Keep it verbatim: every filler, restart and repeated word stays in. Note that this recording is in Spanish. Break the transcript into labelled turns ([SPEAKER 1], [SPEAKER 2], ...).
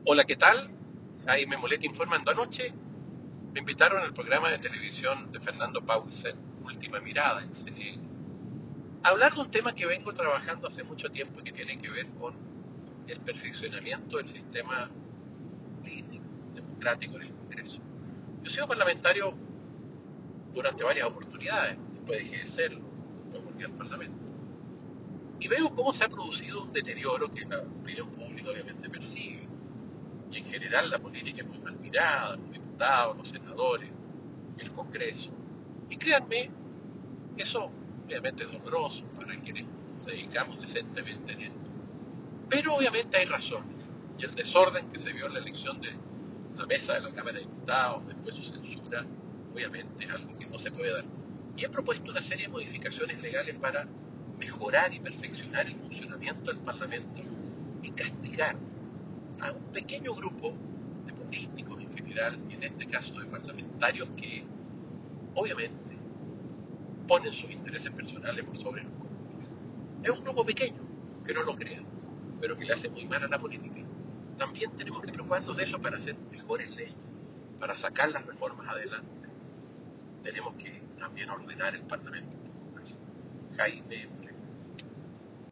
[SPEAKER 1] Hola, ¿qué tal? Jaime Moletti informando. Anoche me invitaron al programa de televisión de Fernando Paulsen, Última Mirada, en C N N, a hablar de un tema que vengo trabajando hace mucho tiempo y que tiene que ver con el perfeccionamiento del sistema político, democrático en el Congreso. Yo he sido parlamentario durante varias oportunidades, después dejé de serlo, después volví al Parlamento. Y veo cómo se ha producido un deterioro que la opinión pública obviamente percibe. Y en general la política es muy mal mirada, los diputados, los senadores, el Congreso. Y créanme, eso obviamente es doloroso para quienes nos dedicamos decentemente en esto. Pero obviamente hay razones. Y el desorden que se vio en la elección de la mesa de la Cámara de Diputados, después su censura, obviamente es algo que no se puede dar. Y he propuesto una serie de modificaciones legales para mejorar y perfeccionar el funcionamiento del Parlamento y castigar a un pequeño grupo de políticos en general, y en este caso de parlamentarios que obviamente ponen sus intereses personales por sobre los comunes. Es un grupo pequeño, que no lo crean, pero que le hace muy mal a la política. También tenemos que preocuparnos de eso para hacer mejores leyes, para sacar las reformas adelante. Tenemos que también ordenar el Parlamento un poco más. Jaime